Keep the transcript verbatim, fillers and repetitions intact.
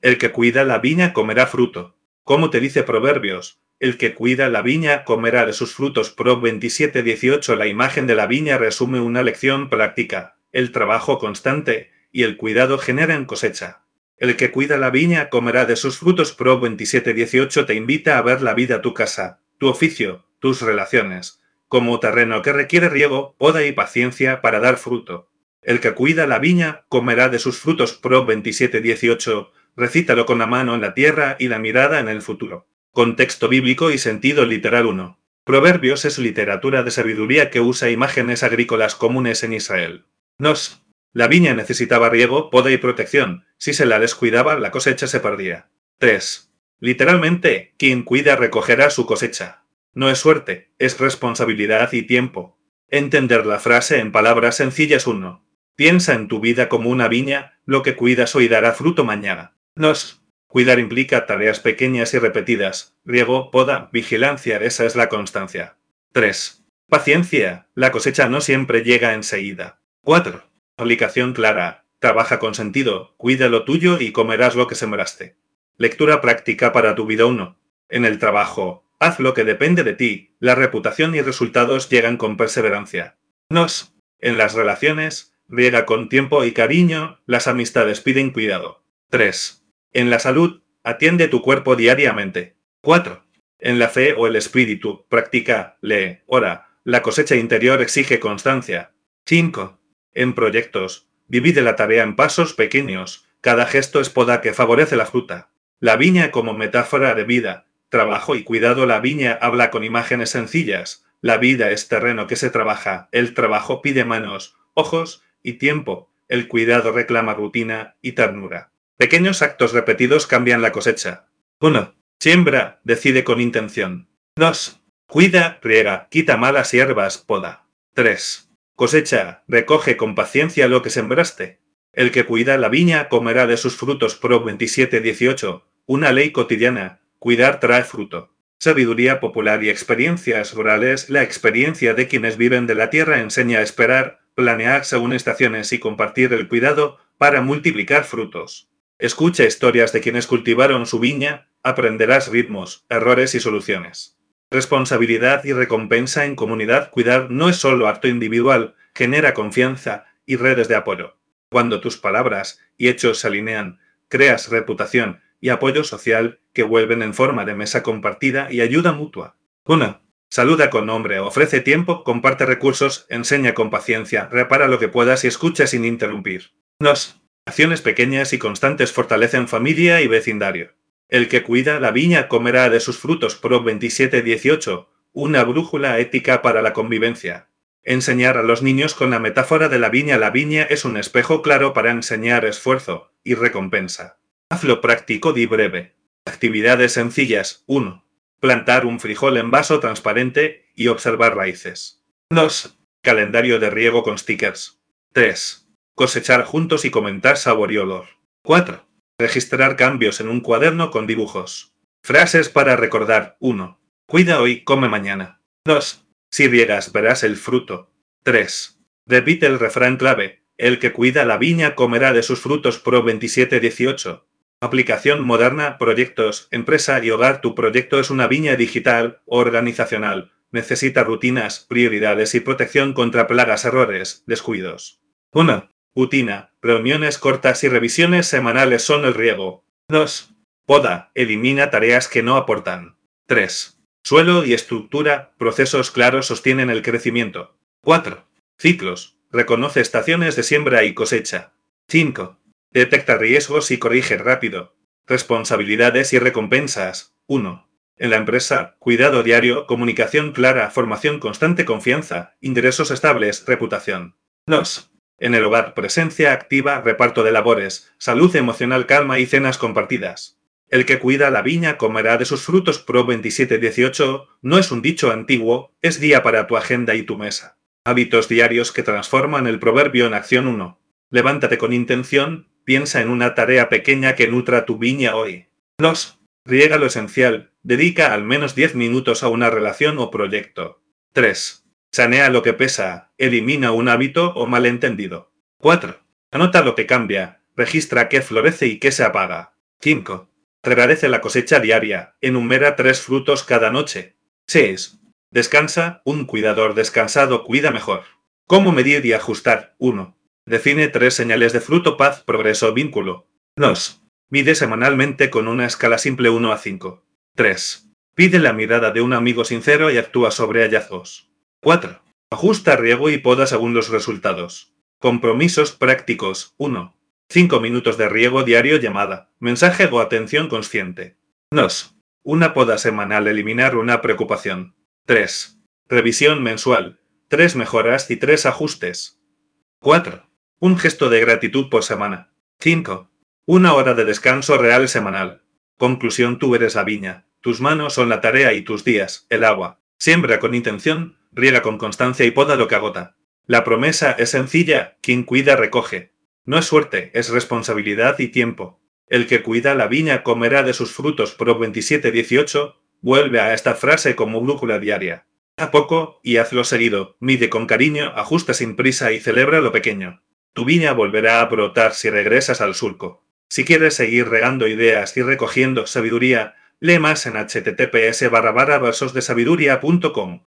El que cuida la viña comerá fruto. Como te dice Proverbios, el que cuida la viña comerá de sus frutos. Prov veintisiete dieciocho. La imagen de la viña resume una lección práctica. El trabajo constante y el cuidado generan cosecha. El que cuida la viña comerá de sus frutos. Prov veintisiete dieciocho te invita a ver la vida, tu casa, tu oficio, tus relaciones, como terreno que requiere riego, poda y paciencia para dar fruto. El que cuida la viña comerá de sus frutos. Prov veintisiete dieciocho. Recítalo con la mano en la tierra y la mirada en el futuro. Contexto bíblico y sentido literal uno. Proverbios es literatura de sabiduría que usa imágenes agrícolas comunes en Israel. Nos. La viña necesitaba riego, poda y protección. Si se la descuidaba, la cosecha se perdía. tres. Literalmente, quien cuida recogerá su cosecha. No es suerte, es responsabilidad y tiempo. Entender la frase en palabras sencillas uno. Piensa en tu vida como una viña, lo que cuidas hoy dará fruto mañana. Nos. Cuidar implica tareas pequeñas y repetidas. Riego, poda, vigilancia, esa es la constancia. tres. Paciencia, la cosecha no siempre llega enseguida. cuatro. Aplicación clara. Trabaja con sentido, cuida lo tuyo y comerás lo que sembraste. Lectura práctica para tu vida uno. En el trabajo, haz lo que depende de ti, la reputación y resultados llegan con perseverancia. Nos. En las relaciones, riega con tiempo y cariño, las amistades piden cuidado. tres. En la salud, atiende tu cuerpo diariamente. cuatro. En la fe o el espíritu, practica, lee, ora, la cosecha interior exige constancia. cinco. En proyectos, divide la tarea en pasos pequeños, cada gesto es poda que favorece la fruta. La viña como metáfora de vida, trabajo y cuidado. La viña habla con imágenes sencillas. La vida es terreno que se trabaja, el trabajo pide manos, ojos y tiempo, el cuidado reclama rutina y ternura. Pequeños actos repetidos cambian la cosecha. uno. Siembra, decide con intención. dos. Cuida, riega, quita malas hierbas, poda. tres. Cosecha, recoge con paciencia lo que sembraste. El que cuida la viña comerá de sus frutos. Prov veintisiete dieciocho. Una ley cotidiana. Cuidar trae fruto. Sabiduría popular y experiencias rurales. La experiencia de quienes viven de la tierra enseña a esperar, planear según estaciones y compartir el cuidado para multiplicar frutos. Escucha historias de quienes cultivaron su viña, aprenderás ritmos, errores y soluciones. Responsabilidad y recompensa en comunidad. Cuidar no es solo acto individual, genera confianza y redes de apoyo. Cuando tus palabras y hechos se alinean, creas reputación y apoyo social que vuelven en forma de mesa compartida y ayuda mutua. uno. Saluda con nombre, ofrece tiempo, comparte recursos, enseña con paciencia, repara lo que puedas y escucha sin interrumpir. dos. Acciones pequeñas y constantes fortalecen familia y vecindario. El que cuida la viña comerá de sus frutos. Prov veintisiete dieciocho. Una brújula ética para la convivencia. Enseñar a los niños con la metáfora de la viña. La viña es un espejo claro para enseñar esfuerzo y recompensa. Hazlo práctico, di breve. Actividades sencillas. uno. Plantar un frijol en vaso transparente y observar raíces. dos. Calendario de riego con stickers. tres. Cosechar juntos y comentar sabor y olor. cuatro. Registrar cambios en un cuaderno con dibujos. Frases para recordar. uno. Cuida hoy, come mañana. dos. Si riegas, verás el fruto. tres. Repite el refrán clave. El que cuida la viña comerá de sus frutos. Prov veintisiete dieciocho. Aplicación moderna, proyectos, empresa y hogar. Tu proyecto es una viña digital o organizacional. Necesita rutinas, prioridades y protección contra plagas, errores, descuidos. uno. Rutina, reuniones cortas y revisiones semanales son el riego. dos. Poda, elimina tareas que no aportan. tres. Suelo y estructura, procesos claros sostienen el crecimiento. cuatro. Ciclos, reconoce estaciones de siembra y cosecha. cinco. Detecta riesgos y corrige rápido. Responsabilidades y recompensas. uno. En la empresa, cuidado diario, comunicación clara, formación constante, confianza, ingresos estables, reputación. dos. En el hogar, presencia activa, reparto de labores, salud emocional, calma y cenas compartidas. El que cuida la viña comerá de sus frutos. Prov veintisiete dieciocho. No es un dicho antiguo, es guía para tu agenda y tu mesa. Hábitos diarios que transforman el proverbio en acción. uno. Levántate con intención, piensa en una tarea pequeña que nutra tu viña hoy. dos. Riega lo esencial, dedica al menos diez minutos a una relación o proyecto. tres. Sanea lo que pesa, elimina un hábito o malentendido. cuatro. Anota lo que cambia, registra qué florece y qué se apaga. cinco. Agradece la cosecha diaria. Enumera tres frutos cada noche. seis. Descansa. Un cuidador descansado cuida mejor. ¿Cómo medir y ajustar? uno. Define tres señales de fruto, paz, progreso, vínculo. dos. Mide semanalmente con una escala simple uno a cinco. tres. Pide la mirada de un amigo sincero y actúa sobre hallazgos. cuatro. Ajusta riego y poda según los resultados. Compromisos prácticos. uno. cinco minutos de riego diario, llamada, mensaje o atención consciente. dos. Una poda semanal, eliminar una preocupación. tres. Revisión mensual. tres mejoras y tres ajustes. cuatro. Un gesto de gratitud por semana. cinco. Una hora de descanso real semanal. Conclusión: tú eres la viña. Tus manos son la tarea y tus días, el agua. Siembra con intención, riega con constancia y poda lo que agota. La promesa es sencilla: quien cuida recoge. No es suerte, es responsabilidad y tiempo. El que cuida la viña comerá de sus frutos. Prov veintisiete dieciocho. Vuelve a esta frase como brújula diaria. A poco, y hazlo seguido. Mide con cariño, ajusta sin prisa y celebra lo pequeño. Tu viña volverá a brotar si regresas al surco. Si quieres seguir regando ideas y recogiendo sabiduría, lee más en https barra barra versos de sabiduría punto com.